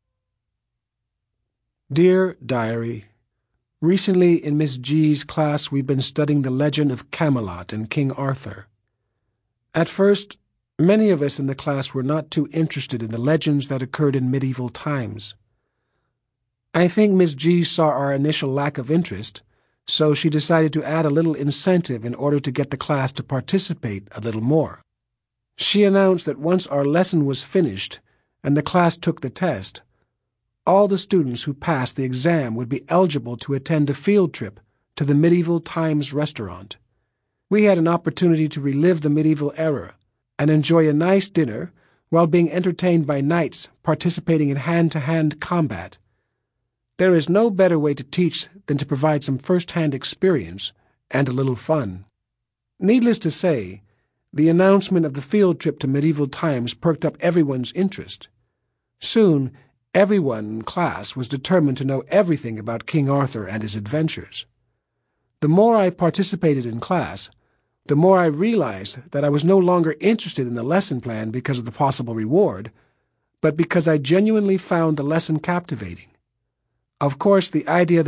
Dear Diary, recently in Miss G's class we've been studying the legend of Camelot and King Arthur. At first, many of us in the class were not too interested in the legends that occurred in medieval times. I think Miss G saw our initial lack of interest, so she decided to add a little incentive in order to get the class to participate a little more. She announced that once our lesson was finished and the class took the test, all the students who passed the exam would be eligible to attend a field trip to the Medieval Times restaurant. We had an opportunity to relive the medieval era and enjoy a nice dinner while being entertained by knights participating in hand-to-hand combat. There is no better way to teach than to provide some first-hand experience and a little fun. Needless to say, the announcement of the field trip to medieval times perked up everyone's interest. Soon, everyone in class was determined to know everything about King Arthur and his adventures. The more I participated in class, the more I realized that I was no longer interested in the lesson plan because of the possible reward, but because I genuinely found the lesson captivating. Of course, the idea